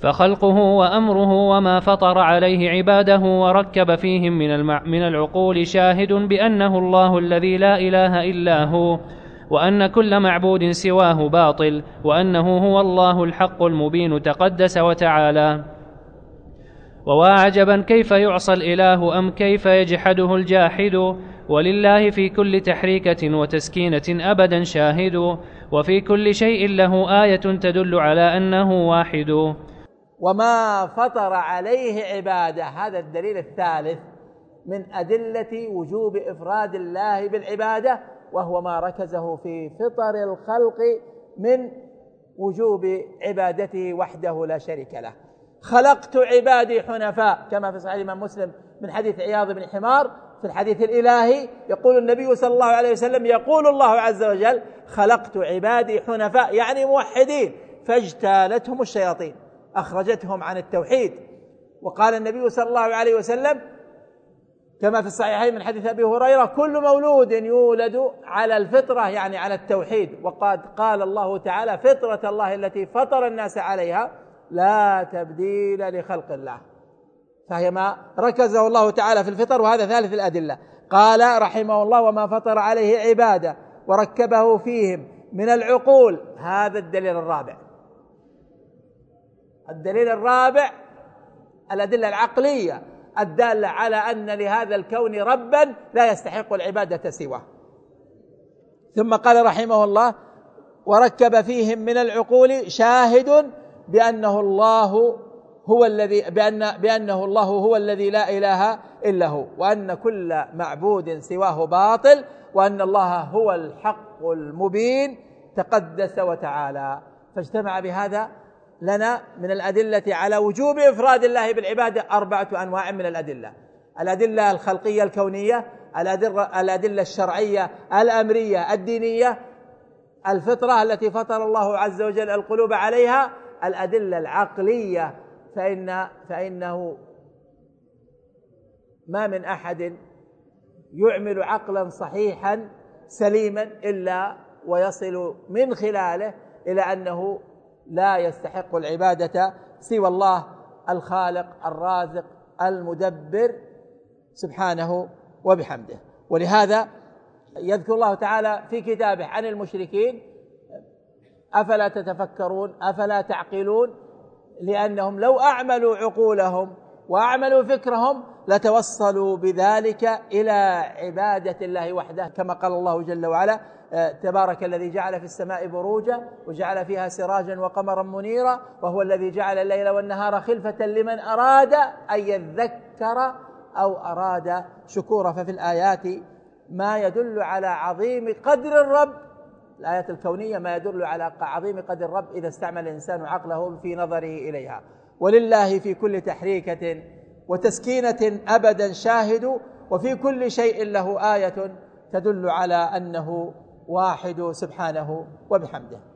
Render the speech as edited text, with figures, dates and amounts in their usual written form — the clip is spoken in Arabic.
فخلقه وأمره وما فطر عليه عباده وركب فيهم من العقول شاهد بأنه الله الذي لا إله إلا هو، وأن كل معبود سواه باطل، وأنه هو الله الحق المبين تقدس وتعالى. وواعجبا كيف يعصى الإله أم كيف يجحده الجاحد، ولله في كل تحريكة وتسكينة أبدا شاهد، وفي كل شيء له آية تدل على أنه واحد. وما فطر عليه عباده، هذا الدليل الثالث من أدلة وجوب إفراد الله بالعبادة، وهو ما ركزه في فطر الخلق من وجوب عبادته وحده لا شريك له. خلقت عبادي حنفاء، كما في صحيح الإمام مسلم من حديث عياض بن حمار في الحديث الإلهي، يقول النبي صلى الله عليه وسلم: يقول الله عز وجل: خلقت عبادي حنفاء، يعني موحدين، فاجتالتهم الشياطين، أخرجتهم عن التوحيد. وقال النبي صلى الله عليه وسلم كما في الصحيحين من حديث أبي هريرة: كل مولود يولد على الفطرة، يعني على التوحيد. وقد قال الله تعالى: فطرة الله التي فطر الناس عليها لا تبديل لخلق الله. فهي ما ركزه الله تعالى في الفطر، وهذا ثالث الأدلة. قال رحمه الله: وما فطر عليه عباده وركبه فيهم من العقول. هذا الدليل الرابع. الدليل الرابع الأدلة العقلية الدالة على أن لهذا الكون ربا لا يستحق العبادة سواه. ثم قال رحمه الله: وركب فيهم من العقول شاهد بأنه الله هو الذي لا إله إلا هو، وأن كل معبود سواه باطل، وأن الله هو الحق المبين تقدس وتعالى. فاجتمع بهذا لنا من الأدلة على وجوب إفراد الله بالعبادة 4 أنواع من الأدلة: الأدلة الخلقية الكونية، الأدلة الشرعية الأمرية الدينية، الفطرة التي فطر الله عز وجل القلوب عليها، الأدلة العقلية، فإنه ما من أحد يعمل عقلا صحيحا سليما إلا ويصل من خلاله إلى أنه لا يستحق العبادة سوى الله الخالق الرازق المدبر سبحانه وبحمده. ولهذا يذكر الله تعالى في كتابه عن المشركين: أفلا تتفكرون أفلا تعقلون، لأنهم لو أعملوا عقولهم وأعملوا فكرهم لتوصلوا بذلك إلى عبادة الله وحده، كما قال الله جل وعلا: تبارك الذي جعل في السماء بروجا وجعل فيها سراجا وقمرا منيرا، وهو الذي جعل الليل والنهار خلفة لمن أراد أن يذكر أو أراد شكورا. ففي الآيات ما يدل على عظيم قدر الرب، الآيات الكونية ما يدل على عظيم قدر الرب إذا استعمل الإنسان عقله في نظره إليها. ولله في كل تحريكة وتسكينة أبدا شاهد، وفي كل شيء له آية تدل على أنه واحد سبحانه وبحمده.